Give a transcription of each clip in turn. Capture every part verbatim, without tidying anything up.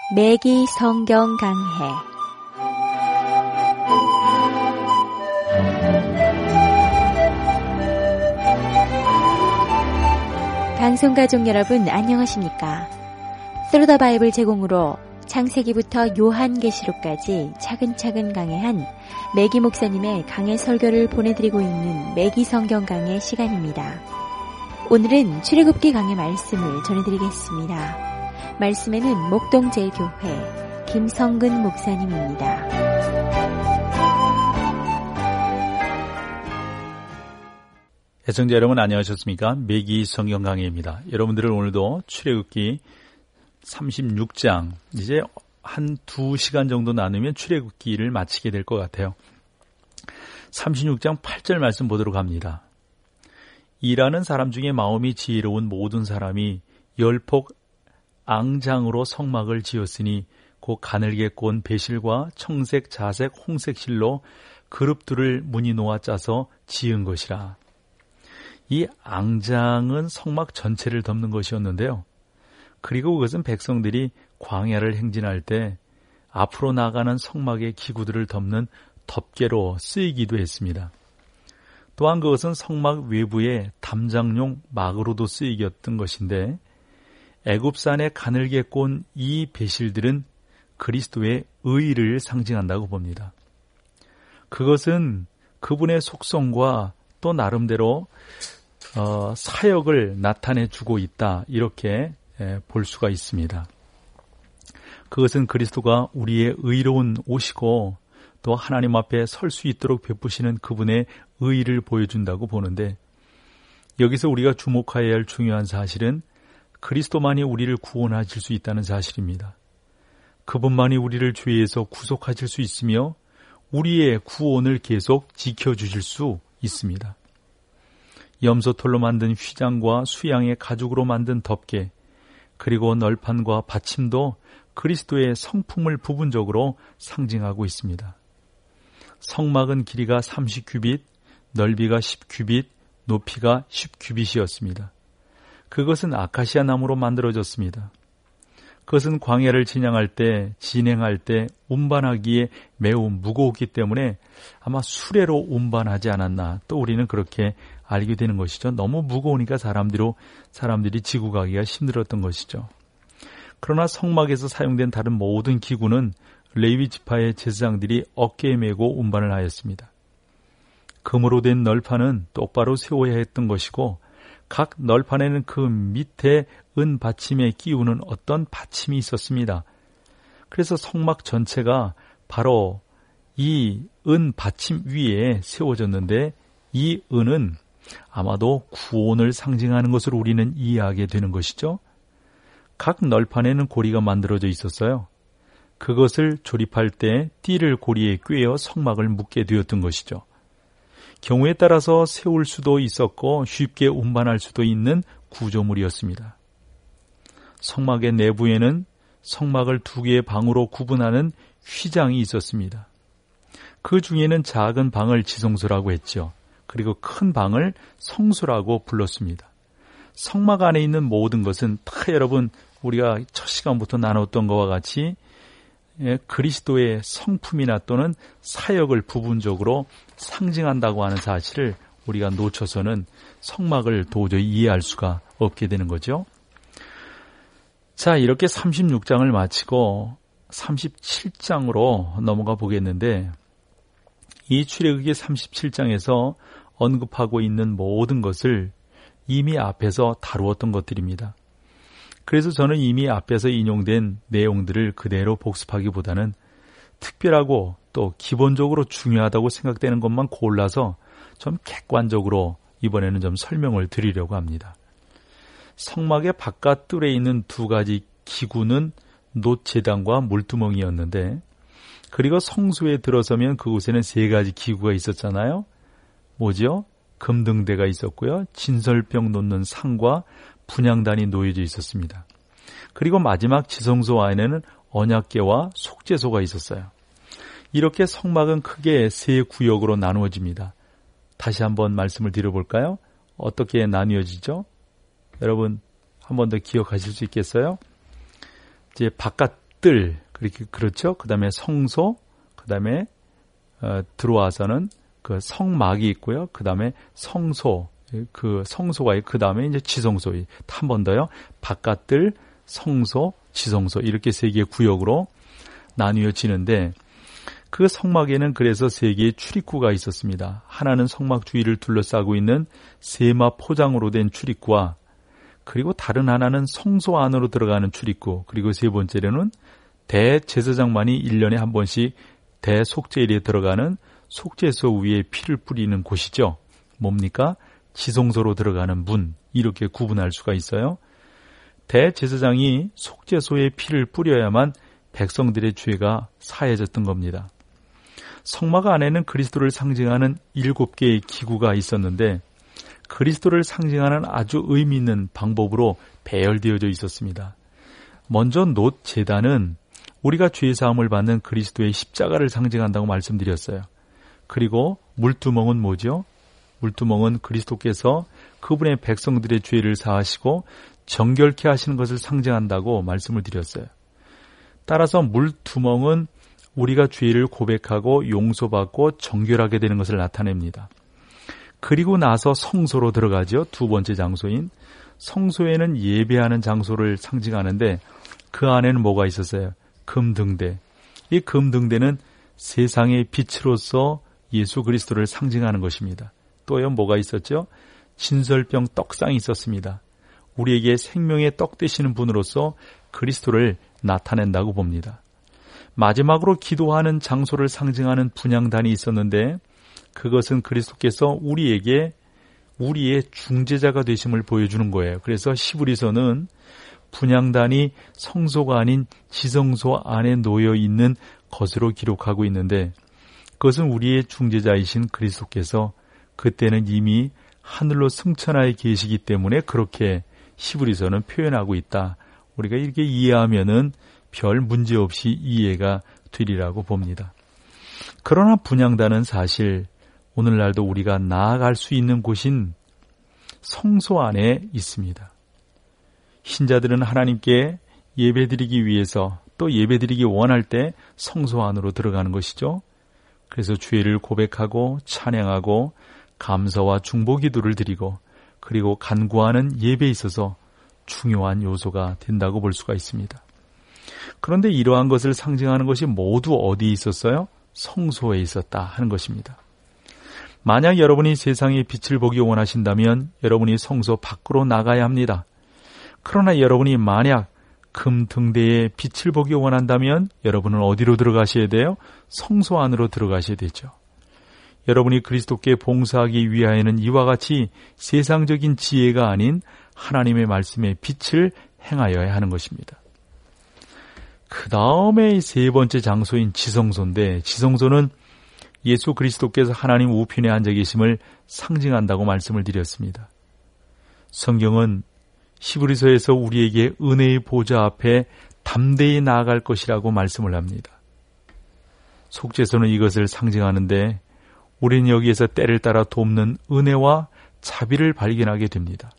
매기 성경 강해. 방송 가족 여러분 안녕하십니까? Through the Bible 제공으로 창세기부터 요한계시록까지 차근차근 강해한 매기 목사님의 강해 설교를 보내드리고 있는 매기 성경 강해 시간입니다. 오늘은 출애굽기 강해 말씀을 전해드리겠습니다. 말씀에는 목동제일교회 김성근 목사님입니다. 애청자 여러분 안녕하셨습니까? 매기 성경 강해입니다. 여러분들은 오늘도 출애굽기 삼십육 장 이제 한 두 시간 정도 나누면 출애굽기를 마치게 될 것 같아요. 삼십육 장 팔 절 말씀 보도록 합니다. 일하는 사람 중에 마음이 지혜로운 모든 사람이 열폭 앙장으로 성막을 지었으니 곧 가늘게 꼰 배실과 청색, 자색, 홍색 실로 그룹들을 무늬 놓아 짜서 지은 것이라. 이 앙장은 성막 전체를 덮는 것이었는데요. 그리고 그것은 백성들이 광야를 행진할 때 앞으로 나가는 성막의 기구들을 덮는 덮개로 쓰이기도 했습니다. 또한 그것은 성막 외부에 담장용 막으로도 쓰이겼던 것인데 애굽산에 가늘게 꼰 이 배실들은 그리스도의 의를 상징한다고 봅니다. 그것은 그분의 속성과 또 나름대로 어, 사역을 나타내주고 있다 이렇게 예, 볼 수가 있습니다. 그것은 그리스도가 우리의 의로운 옷이고 또 하나님 앞에 설 수 있도록 베푸시는 그분의 의를 보여준다고 보는데 여기서 우리가 주목해야 할 중요한 사실은 그리스도만이 우리를 구원하실 수 있다는 사실입니다. 그분만이 우리를 죄에서 구속하실 수 있으며 우리의 구원을 계속 지켜주실 수 있습니다. 염소털로 만든 휘장과 수양의 가죽으로 만든 덮개 그리고 널판과 받침도 그리스도의 성품을 부분적으로 상징하고 있습니다. 성막은 길이가 삼십 규빗, 넓이가 십 규빗, 높이가 십 규빗이었습니다. 그것은 아카시아 나무로 만들어졌습니다. 그것은 광야를 진행할 때, 진행할 때 운반하기에 매우 무거웠기 때문에 아마 수레로 운반하지 않았나 또 우리는 그렇게 알게 되는 것이죠. 너무 무거우니까 사람들이, 사람들이 지고 가기가 힘들었던 것이죠. 그러나 성막에서 사용된 다른 모든 기구는 레위 지파의 제사장들이 어깨에 메고 운반을 하였습니다. 금으로 된 널판은 똑바로 세워야 했던 것이고 각 널판에는 그 밑에 은 받침에 끼우는 어떤 받침이 있었습니다. 그래서 성막 전체가 바로 이 은 받침 위에 세워졌는데 이 은은 아마도 구원을 상징하는 것으로 우리는 이해하게 되는 것이죠. 각 널판에는 고리가 만들어져 있었어요. 그것을 조립할 때 띠를 고리에 꿰어 성막을 묶게 되었던 것이죠. 경우에 따라서 세울 수도 있었고 쉽게 운반할 수도 있는 구조물이었습니다. 성막의 내부에는 성막을 두 개의 방으로 구분하는 휘장이 있었습니다. 그 중에는 작은 방을 지성소라고 했죠. 그리고 큰 방을 성소라고 불렀습니다. 성막 안에 있는 모든 것은 다 여러분 우리가 첫 시간부터 나눴던 것과 같이 그리스도의 성품이나 또는 사역을 부분적으로 상징한다고 하는 사실을 우리가 놓쳐서는 성막을 도저히 이해할 수가 없게 되는 거죠. 자, 이렇게 삼십육 장을 마치고 삼십칠 장으로 넘어가 보겠는데 이 출애굽기 삼십칠 장에서 언급하고 있는 모든 것을 이미 앞에서 다루었던 것들입니다. 그래서 저는 이미 앞에서 인용된 내용들을 그대로 복습하기보다는 특별하고 또 기본적으로 중요하다고 생각되는 것만 골라서 좀 객관적으로 이번에는 좀 설명을 드리려고 합니다. 성막의 바깥 뜰에 있는 두 가지 기구는 놋재단과 물두멍이었는데 그리고 성소에 들어서면 그곳에는 세 가지 기구가 있었잖아요. 뭐죠? 금등대가 있었고요. 진설병 놓는 상과 분향단이 놓여져 있었습니다. 그리고 마지막 지성소 안에는 언약궤와 속죄소가 있었어요. 이렇게 성막은 크게 세 구역으로 나누어집니다. 다시 한번 말씀을 드려볼까요? 어떻게 나뉘어지죠? 여러분 한 번 더 기억하실 수 있겠어요? 이제 바깥 뜰, 그렇게, 그렇죠? 그 다음에 성소, 그 다음에, 어, 들어와서는 그 성막이 있고요. 그 다음에 성소, 그 성소가, 그 다음에 이제 지성소, 한 번 더요. 바깥뜰, 성소, 지성소, 이렇게 세 개의 구역으로 나뉘어지는데, 그 성막에는 그래서 세 개의 출입구가 있었습니다. 하나는 성막 주위를 둘러싸고 있는 세마 포장으로 된 출입구와, 그리고 다른 하나는 성소 안으로 들어가는 출입구, 그리고 세 번째로는 대제사장만이 일 년에 한 번씩 대속죄일에 들어가는 속죄소 위에 피를 뿌리는 곳이죠. 뭡니까? 지성소로 들어가는 문, 이렇게 구분할 수가 있어요. 대제사장이 속죄소에 피를 뿌려야만 백성들의 죄가 사해졌던 겁니다. 성막 안에는 그리스도를 상징하는 일곱 개의 기구가 있었는데 그리스도를 상징하는 아주 의미 있는 방법으로 배열되어져 있었습니다. 먼저 놋 제단은 우리가 죄사함을 받는 그리스도의 십자가를 상징한다고 말씀드렸어요. 그리고 물두멍은 뭐죠? 물두멍은 그리스도께서 그분의 백성들의 죄를 사하시고 정결케 하시는 것을 상징한다고 말씀을 드렸어요. 따라서 물두멍은 우리가 죄를 고백하고 용서받고 정결하게 되는 것을 나타냅니다. 그리고 나서 성소로 들어가죠. 두 번째 장소인 성소에는 예배하는 장소를 상징하는데 그 안에는 뭐가 있었어요? 금등대. 이 금등대는 세상의 빛으로서 예수 그리스도를 상징하는 것입니다. 또요 뭐가 있었죠? 진설병 떡상이 있었습니다. 우리에게 생명의 떡 되시는 분으로서 그리스도를 나타낸다고 봅니다. 마지막으로 기도하는 장소를 상징하는 분향단이 있었는데 그것은 그리스도께서 우리에게 우리의 중재자가 되심을 보여주는 거예요. 그래서 시브리서는 분향단이 성소가 아닌 지성소 안에 놓여 있는 것으로 기록하고 있는데 그것은 우리의 중재자이신 그리스도께서 그때는 이미 하늘로 승천하여 계시기 때문에 그렇게 시브리서는 표현하고 있다. 우리가 이렇게 이해하면은 별 문제 없이 이해가 되리라고 봅니다. 그러나 분향단은 사실 오늘날도 우리가 나아갈 수 있는 곳인 성소 안에 있습니다. 신자들은 하나님께 예배드리기 위해서 또 예배드리기 원할 때 성소 안으로 들어가는 것이죠. 그래서 죄를 고백하고 찬양하고 감사와 중보기도를 드리고 그리고 간구하는 예배에 있어서 중요한 요소가 된다고 볼 수가 있습니다. 그런데 이러한 것을 상징하는 것이 모두 어디에 있었어요? 성소에 있었다 하는 것입니다. 만약 여러분이 세상의 빛을 보기 원하신다면 여러분이 성소 밖으로 나가야 합니다. 그러나 여러분이 만약 금등대의 빛을 보기 원한다면 여러분은 어디로 들어가셔야 돼요? 성소 안으로 들어가셔야 되죠. 여러분이 그리스도께 봉사하기 위하여는 이와 같이 세상적인 지혜가 아닌 하나님의 말씀의 빛을 행하여야 하는 것입니다. 그 다음에 세 번째 장소인 지성소인데 지성소는 예수 그리스도께서 하나님 우편에 앉아 계심을 상징한다고 말씀을 드렸습니다. 성경은 히브리서에서 우리에게 은혜의 보좌 앞에 담대히 나아갈 것이라고 말씀을 합니다. 속죄소는 이것을 상징하는데 우리는 여기에서 때를 따라 돕는 은혜와 자비를 발견하게 됩니다.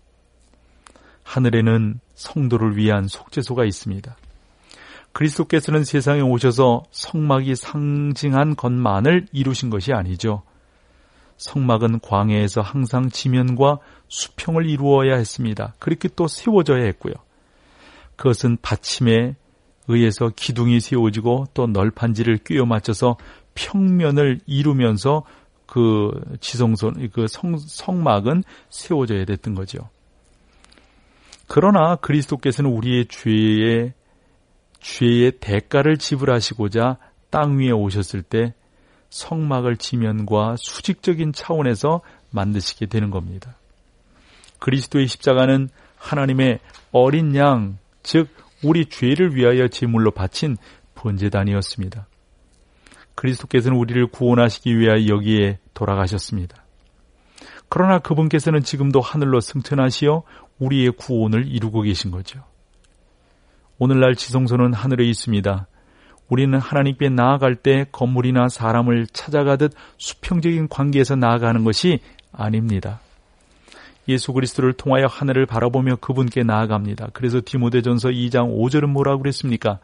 하늘에는 성도를 위한 속죄소가 있습니다. 그리스도께서는 세상에 오셔서 성막이 상징한 것만을 이루신 것이 아니죠. 성막은 광야에서 항상 지면과 수평을 이루어야 했습니다. 그렇게 또 세워져야 했고요. 그것은 받침에 의해서 기둥이 세워지고 또 널판지를 끼워 맞춰서 평면을 이루면서 그 지성소, 그 성, 성막은 세워져야 됐던 거죠. 그러나 그리스도께서는 우리의 죄의 죄의 대가를 지불하시고자 땅 위에 오셨을 때 성막을 지면과 수직적인 차원에서 만드시게 되는 겁니다. 그리스도의 십자가는 하나님의 어린 양, 즉 우리 죄를 위하여 제물로 바친 번제단이었습니다. 그리스도께서는 우리를 구원하시기 위하여 여기에 돌아가셨습니다. 그러나 그분께서는 지금도 하늘로 승천하시어 우리의 구원을 이루고 계신 거죠. 오늘날 지성소는 하늘에 있습니다. 우리는 하나님께 나아갈 때 건물이나 사람을 찾아가듯 수평적인 관계에서 나아가는 것이 아닙니다. 예수 그리스도를 통하여 하늘을 바라보며 그분께 나아갑니다. 그래서 디모데전서 이 장 오 절은 뭐라고 그랬습니까?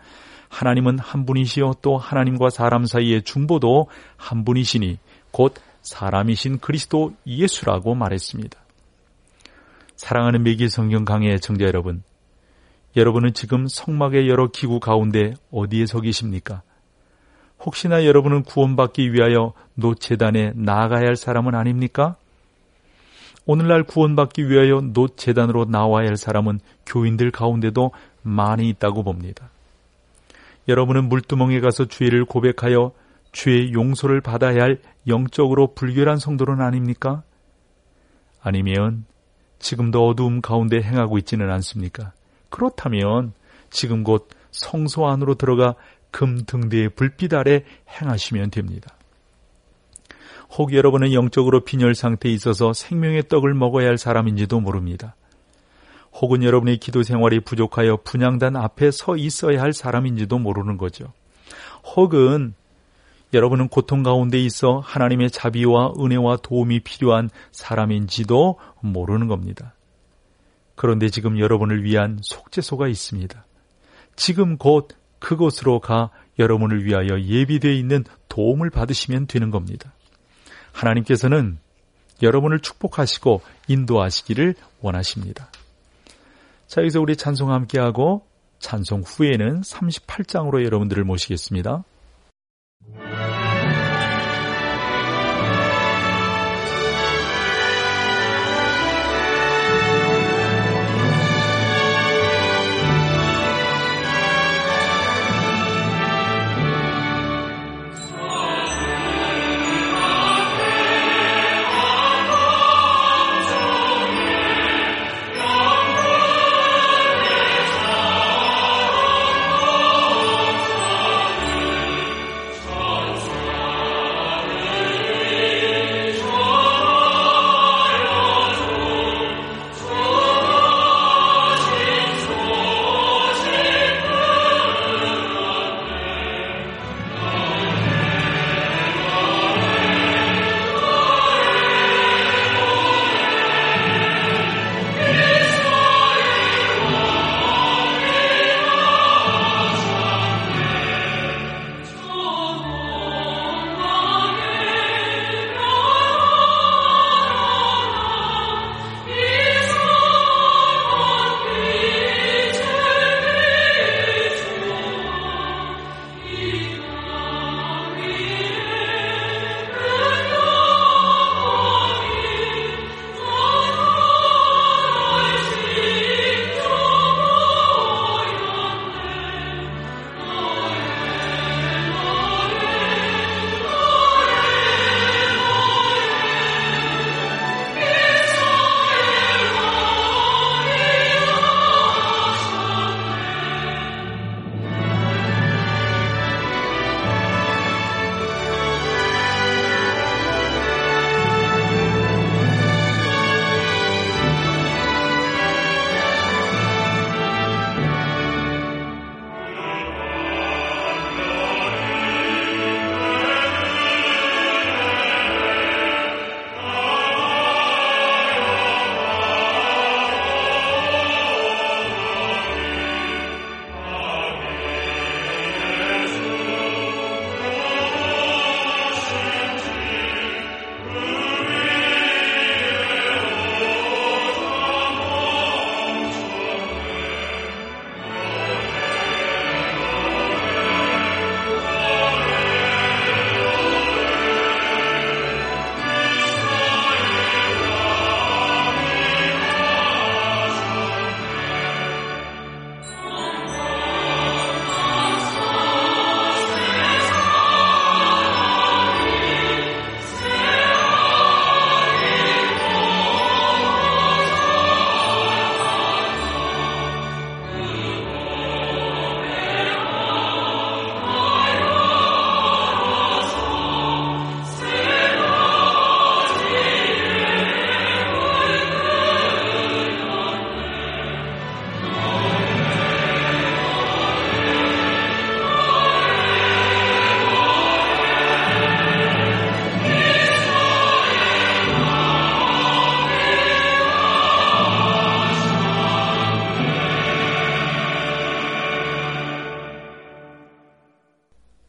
하나님은 한 분이시요 또 하나님과 사람 사이의 중보도 한 분이시니 곧 사람이신 그리스도 예수라고 말했습니다. 사랑하는 매기 성경 강의 애청자 여러분, 여러분은 지금 성막의 여러 기구 가운데 어디에 서 계십니까? 혹시나 여러분은 구원받기 위하여 노제단에 나아가야 할 사람은 아닙니까? 오늘날 구원받기 위하여 노제단으로 나와야 할 사람은 교인들 가운데도 많이 있다고 봅니다. 여러분은 물두멍에 가서 죄를 고백하여 죄의 용서를 받아야 할 영적으로 불결한 성도는 아닙니까? 아니면 지금도 어두움 가운데 행하고 있지는 않습니까? 그렇다면 지금 곧 성소 안으로 들어가 금 등대의 불빛 아래 행하시면 됩니다. 혹 여러분은 영적으로 빈혈 상태에 있어서 생명의 떡을 먹어야 할 사람인지도 모릅니다. 혹은 여러분의 기도 생활이 부족하여 분향단 앞에 서 있어야 할 사람인지도 모르는 거죠. 혹은 여러분은 고통 가운데 있어 하나님의 자비와 은혜와 도움이 필요한 사람인지도 모르는 겁니다. 그런데 지금 여러분을 위한 속죄소가 있습니다. 지금 곧 그곳으로 가 여러분을 위하여 예비되어 있는 도움을 받으시면 되는 겁니다. 하나님께서는 여러분을 축복하시고 인도하시기를 원하십니다. 자, 여기서 우리 찬송 함께하고 찬송 후에는 삼십팔 장으로 여러분들을 모시겠습니다.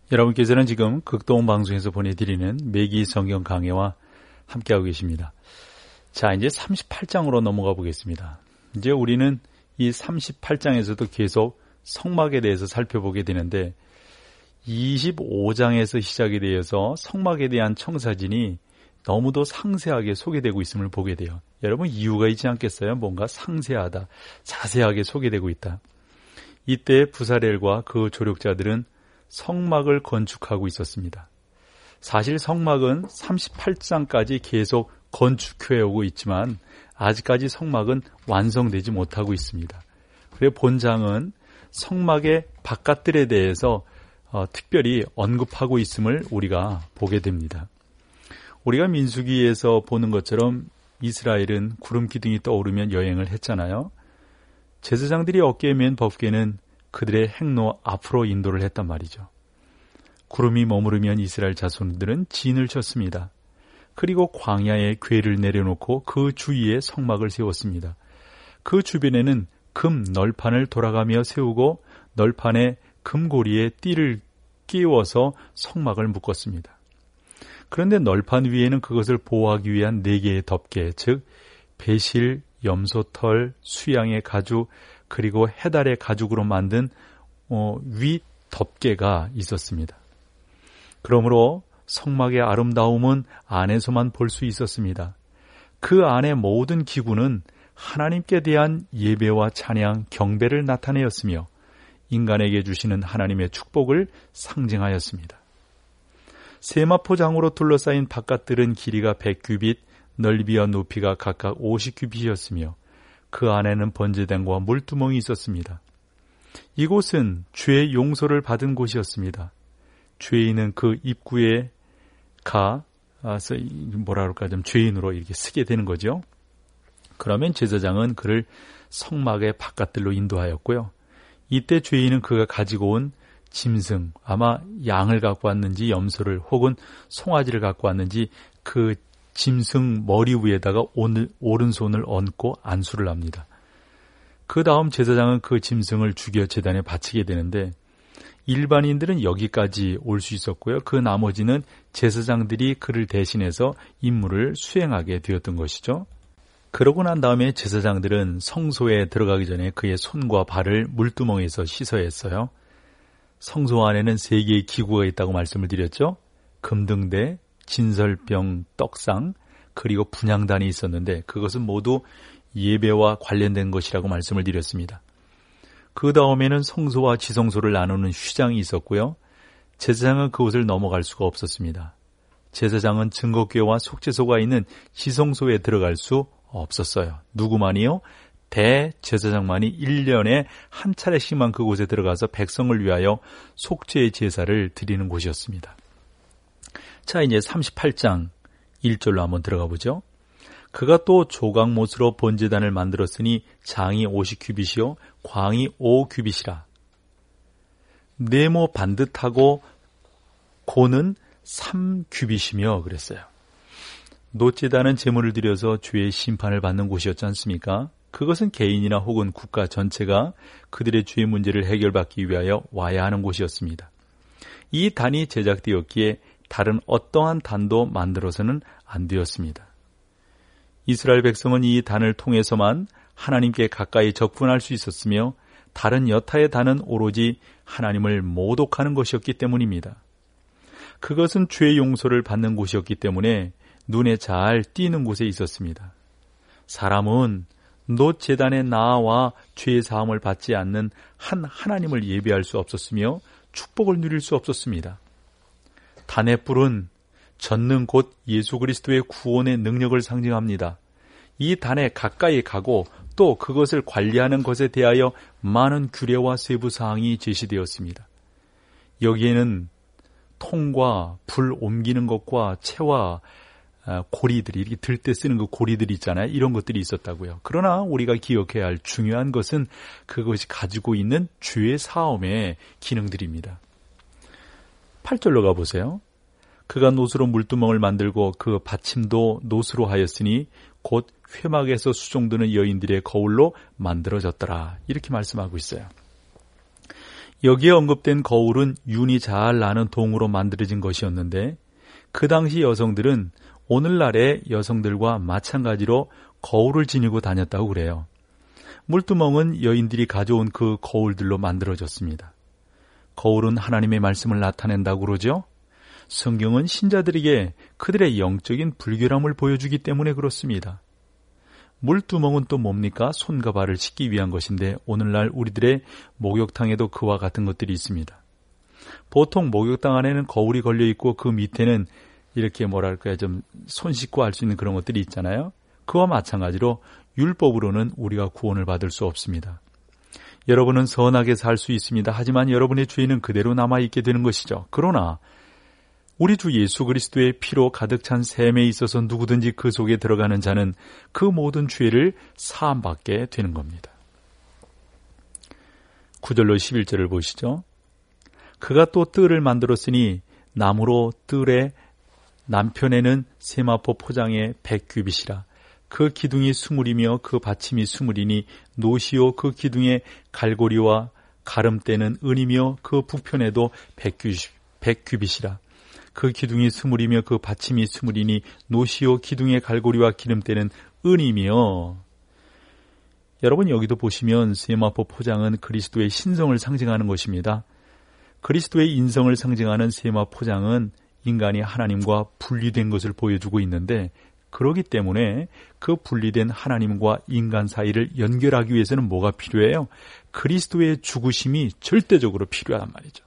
여러분께서는 지금 극동 방송에서 보내드리는 매기 성경 강해와 함께하고 계십니다. 자, 이제 삼십팔 장으로 넘어가 보겠습니다. 이제 우리는 이 삼십팔 장에서도 계속 성막에 대해서 살펴보게 되는데 이십오 장에서 시작이 되어서 성막에 대한 청사진이 너무도 상세하게 소개되고 있음을 보게 돼요. 여러분 이유가 있지 않겠어요? 뭔가 상세하다, 자세하게 소개되고 있다. 이때 부사렐과 그 조력자들은 성막을 건축하고 있었습니다. 사실 성막은 삼십팔 장까지 계속 건축해 오고 있지만 아직까지 성막은 완성되지 못하고 있습니다. 그래서 본장은 성막의 바깥들에 대해서 어, 특별히 언급하고 있음을 우리가 보게 됩니다. 우리가 민수기에서 보는 것처럼 이스라엘은 구름 기둥이 떠오르면 여행을 했잖아요. 제사장들이 어깨에 맨 법궤는 그들의 행로 앞으로 인도를 했단 말이죠. 구름이 머무르면 이스라엘 자손들은 진을 쳤습니다. 그리고 광야에 궤를 내려놓고 그 주위에 성막을 세웠습니다. 그 주변에는 금 널판을 돌아가며 세우고 널판에 금고리에 띠를 끼워서 성막을 묶었습니다. 그런데 널판 위에는 그것을 보호하기 위한 네 개의 덮개, 즉 배실, 염소털, 수양의 가죽, 그리고 해달의 가죽으로 만든 어, 위 덮개가 있었습니다. 그러므로 성막의 아름다움은 안에서만 볼 수 있었습니다. 그 안의 모든 기구는 하나님께 대한 예배와 찬양, 경배를 나타내었으며 인간에게 주시는 하나님의 축복을 상징하였습니다. 세마포장으로 둘러싸인 바깥들은 길이가 백 규빗, 넓이와 높이가 각각 오십 규빗이었으며 그 안에는 번제단과 물두멍이 있었습니다. 이곳은 죄의 용서를 받은 곳이었습니다. 죄인은 그 입구에 가, 뭐라 그럴까, 좀 죄인으로 이렇게 쓰게 되는 거죠. 그러면 제사장은 그를 성막의 바깥들로 인도하였고요. 이때 죄인은 그가 가지고 온 짐승, 아마 양을 갖고 왔는지 염소를 혹은 송아지를 갖고 왔는지 그 짐승 머리 위에다가 오른손을 얹고 안수를 합니다. 그 다음 제사장은 그 짐승을 죽여 제단에 바치게 되는데 일반인들은 여기까지 올 수 있었고요. 그 나머지는 제사장들이 그를 대신해서 임무를 수행하게 되었던 것이죠. 그러고 난 다음에 제사장들은 성소에 들어가기 전에 그의 손과 발을 물두멍에서 씻어야 했어요. 성소 안에는 세 개의 기구가 있다고 말씀을 드렸죠. 금등대, 진설병, 떡상, 그리고 분향단이 있었는데 그것은 모두 예배와 관련된 것이라고 말씀을 드렸습니다. 그 다음에는 성소와 지성소를 나누는 휘장이 있었고요. 제사장은 그곳을 넘어갈 수가 없었습니다. 제사장은 증거궤와 속죄소가 있는 지성소에 들어갈 수 없었어요. 누구만이요? 대제사장만이 일 년에 한 차례씩만 그곳에 들어가서 백성을 위하여 속죄의 제사를 드리는 곳이었습니다. 자, 이제 삼십팔 장 일 절로 한번 들어가 보죠. 그가 또 조각못으로 번제단을 만들었으니 장이 오십 규빗이요 광이 오 규빗이라. 네모 반듯하고 고는 삼 규빗이며 그랬어요. 놋제단은 제물을 드려서 죄의 심판을 받는 곳이었지 않습니까? 그것은 개인이나 혹은 국가 전체가 그들의 죄의 문제를 해결받기 위하여 와야 하는 곳이었습니다. 이 단이 제작되었기에 다른 어떠한 단도 만들어서는 안 되었습니다. 이스라엘 백성은 이 단을 통해서만 하나님께 가까이 접근할 수 있었으며 다른 여타의 단은 오로지 하나님을 모독하는 것이었기 때문입니다. 그것은 죄의 용서를 받는 곳이었기 때문에 눈에 잘 띄는 곳에 있었습니다. 사람은 놋 제단에 나아와 죄의 사함을 받지 않는 한 하나님을 예배할 수 없었으며 축복을 누릴 수 없었습니다. 단의 뿔은 젓는 곧 예수 그리스도의 구원의 능력을 상징합니다. 이 단에 가까이 가고 또 그것을 관리하는 것에 대하여 많은 규례와 세부 사항이 제시되었습니다. 여기에는 통과 불 옮기는 것과 채와 고리들이 이렇게 들 때 쓰는 그 고리들이 있잖아요. 이런 것들이 있었다고요. 그러나 우리가 기억해야 할 중요한 것은 그것이 가지고 있는 죄의 사함의 기능들입니다. 팔 절로 가보세요. 그가 놋으로 물두멍을 만들고 그 받침도 놋으로 하였으니 곧 회막에서 수종드는 여인들의 거울로 만들어졌더라. 이렇게 말씀하고 있어요. 여기에 언급된 거울은 윤이 잘 나는 동으로 만들어진 것이었는데 그 당시 여성들은 오늘날의 여성들과 마찬가지로 거울을 지니고 다녔다고 그래요. 물두멍은 여인들이 가져온 그 거울들로 만들어졌습니다. 거울은 하나님의 말씀을 나타낸다고 그러죠. 성경은 신자들에게 그들의 영적인 불결함을 보여주기 때문에 그렇습니다. 물두멍은 또 뭡니까? 손과 발을 씻기 위한 것인데 오늘날 우리들의 목욕탕에도 그와 같은 것들이 있습니다. 보통 목욕탕 안에는 거울이 걸려 있고 그 밑에는 이렇게 뭐랄까요, 좀 손 씻고 할 수 있는 그런 것들이 있잖아요. 그와 마찬가지로 율법으로는 우리가 구원을 받을 수 없습니다. 여러분은 선하게 살 수 있습니다. 하지만 여러분의 죄는 그대로 남아있게 되는 것이죠. 그러나 우리 주 예수 그리스도의 피로 가득 찬 샘에 있어서 누구든지 그 속에 들어가는 자는 그 모든 죄를 사함받게 되는 겁니다. 구 절로 십일 절을 보시죠. 그가 또 뜰을 만들었으니 나무로 뜰에 남편에는 세마포 포장에 백 규빗이라. 그 기둥이 스물이며 그 받침이 스물이니 노시오 그 기둥의 갈고리와 가름대는 은이며 그 북편에도 백 규빗이라. 그 기둥이 스물이며 그 받침이 스물이니 노시오 기둥의 갈고리와 기름대는 은이며. 여러분 여기도 보시면 세마포 포장은 그리스도의 신성을 상징하는 것입니다. 그리스도의 인성을 상징하는 세마 포장은 인간이 하나님과 분리된 것을 보여주고 있는데 그렇기 때문에 그 분리된 하나님과 인간 사이를 연결하기 위해서는 뭐가 필요해요? 그리스도의 죽으심이 절대적으로 필요하단 말이죠.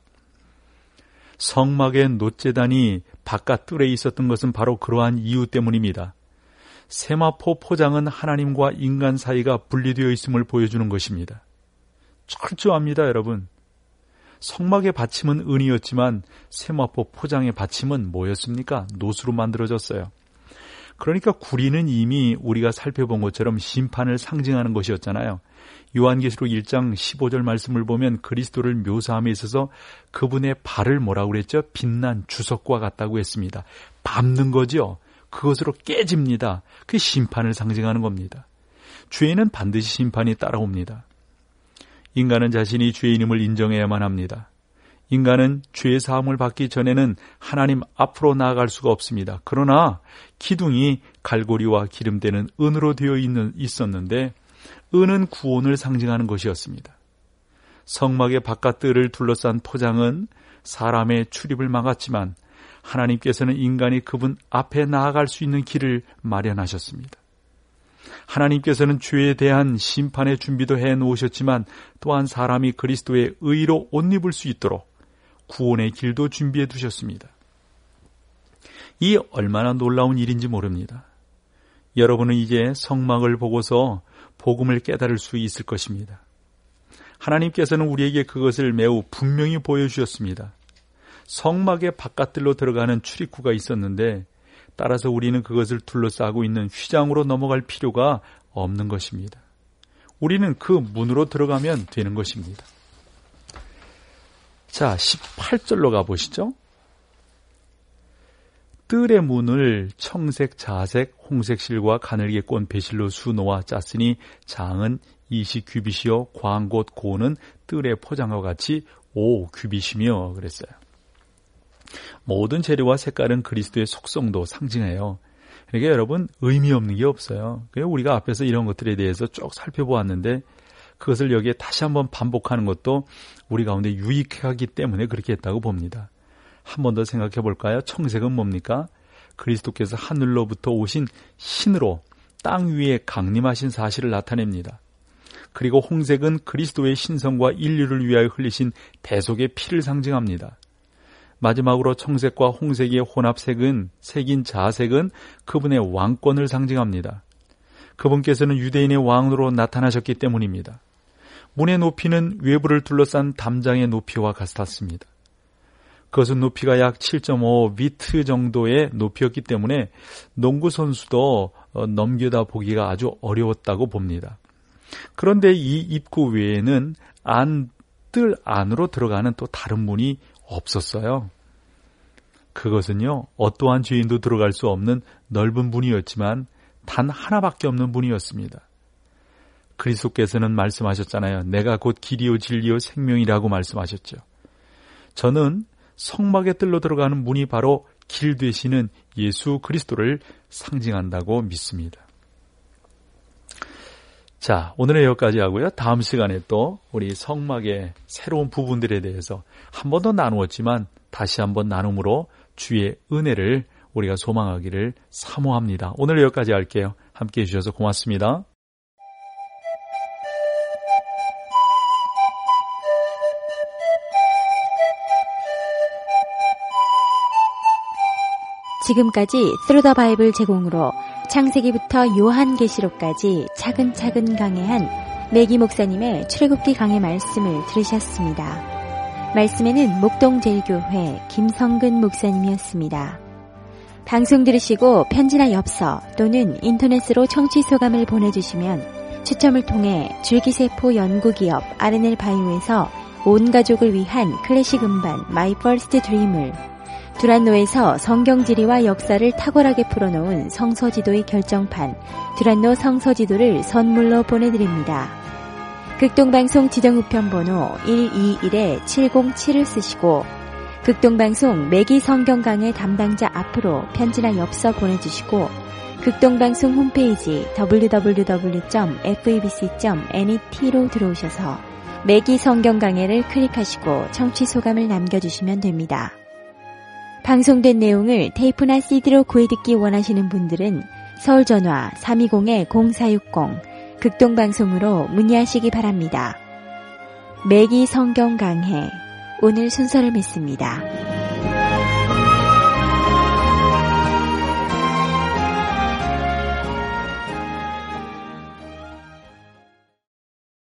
성막의 놋제단이 바깥 뜰에 있었던 것은 바로 그러한 이유 때문입니다. 세마포 포장은 하나님과 인간 사이가 분리되어 있음을 보여주는 것입니다. 철저합니다, 여러분. 성막의 받침은 은이었지만 세마포 포장의 받침은 뭐였습니까? 놋으로 만들어졌어요. 그러니까 구리는 이미 우리가 살펴본 것처럼 심판을 상징하는 것이었잖아요. 요한계시록 일 장 십오 절 말씀을 보면 그리스도를 묘사함에 있어서 그분의 발을 뭐라고 그랬죠? 빛난 주석과 같다고 했습니다. 밟는 거죠. 그것으로 깨집니다. 그게 심판을 상징하는 겁니다. 죄에는 반드시 심판이 따라옵니다. 인간은 자신이 죄인임을 인정해야만 합니다. 인간은 죄 사함을 받기 전에는 하나님 앞으로 나아갈 수가 없습니다. 그러나 기둥이 갈고리와 기름대는 은으로 되어 있는, 있었는데 은은 구원을 상징하는 것이었습니다. 성막의 바깥뜰을 둘러싼 포장은 사람의 출입을 막았지만 하나님께서는 인간이 그분 앞에 나아갈 수 있는 길을 마련하셨습니다. 하나님께서는 죄에 대한 심판의 준비도 해놓으셨지만 또한 사람이 그리스도의 의로 옷 입을 수 있도록 구원의 길도 준비해 두셨습니다. 이 얼마나 놀라운 일인지 모릅니다. 여러분은 이제 성막을 보고서 복음을 깨달을 수 있을 것입니다. 하나님께서는 우리에게 그것을 매우 분명히 보여주셨습니다. 성막의 바깥들로 들어가는 출입구가 있었는데 따라서 우리는 그것을 둘러싸고 있는 휘장으로 넘어갈 필요가 없는 것입니다. 우리는 그 문으로 들어가면 되는 것입니다. 자, 십팔 절로 가보시죠. 뜰의 문을 청색, 자색, 홍색 실과 가늘게 꼰 배실로 수놓아 짰으니 장은 이십 규빗이요 광곳 고는 뜰의 포장과 같이 오 규빗이며 그랬어요. 모든 재료와 색깔은 그리스도의 속성도 상징해요. 그러니까 여러분 의미 없는 게 없어요. 우리가 앞에서 이런 것들에 대해서 쭉 살펴보았는데 그것을 여기에 다시 한번 반복하는 것도 우리 가운데 유익하기 때문에 그렇게 했다고 봅니다. 한 번 더 생각해 볼까요? 청색은 뭡니까? 그리스도께서 하늘로부터 오신 신으로 땅 위에 강림하신 사실을 나타냅니다. 그리고 홍색은 그리스도의 신성과 인류를 위하여 흘리신 대속의 피를 상징합니다. 마지막으로 청색과 홍색의 혼합색은 색인 자색은 그분의 왕권을 상징합니다. 그분께서는 유대인의 왕으로 나타나셨기 때문입니다. 문의 높이는 외부를 둘러싼 담장의 높이와 같았습니다. 그것은 높이가 약 칠 점 오 미터 정도의 높이였기 때문에 농구 선수도 넘겨다 보기가 아주 어려웠다고 봅니다. 그런데 이 입구 외에는 안, 뜰 안으로 들어가는 또 다른 문이 없었어요. 그것은요, 어떠한 죄인도 들어갈 수 없는 넓은 문이었지만 단 하나밖에 없는 문이었습니다. 그리스도께서는 말씀하셨잖아요. 내가 곧 길이요 진리요 생명이라고 말씀하셨죠. 저는 성막의 뜰로 들어가는 문이 바로 길 되시는 예수 그리스도를 상징한다고 믿습니다. 자, 오늘은 여기까지 하고요. 다음 시간에 또 우리 성막의 새로운 부분들에 대해서 한 번 더 나누었지만 다시 한번 나눔으로 주의 은혜를 우리가 소망하기를 사모합니다. 오늘 여기까지 할게요. 함께해 주셔서 고맙습니다. 지금까지 Through the Bible 제공으로 창세기부터 요한계시록까지 차근차근 강해한 매기 목사님의 출애굽기 강해 말씀을 들으셨습니다. 말씀에는 목동제일교회 김성근 목사님이었습니다. 방송 들으시고 편지나 엽서 또는 인터넷으로 청취 소감을 보내주시면 추첨을 통해 줄기세포 연구기업 알엔엘 바이오에서 온 가족을 위한 클래식 음반 My First Dream을, 두란노에서 성경지리와 역사를 탁월하게 풀어놓은 성서지도의 결정판 두란노 성서지도를 선물로 보내드립니다. 극동방송 지정우편번호 일이일 칠공칠을 쓰시고 극동방송 매기 성경강의 담당자 앞으로 편지나 엽서 보내주시고 극동방송 홈페이지 더블유 더블유 더블유 점 에프이비씨 점 net로 들어오셔서 매기 성경강해를 클릭하시고 청취 소감을 남겨주시면 됩니다. 방송된 내용을 테이프나 씨디로 구해듣기 원하시는 분들은 서울전화 삼이공 공사육공 극동방송으로 문의하시기 바랍니다. 매기 성경 강해, 오늘 순서를 맺습니다.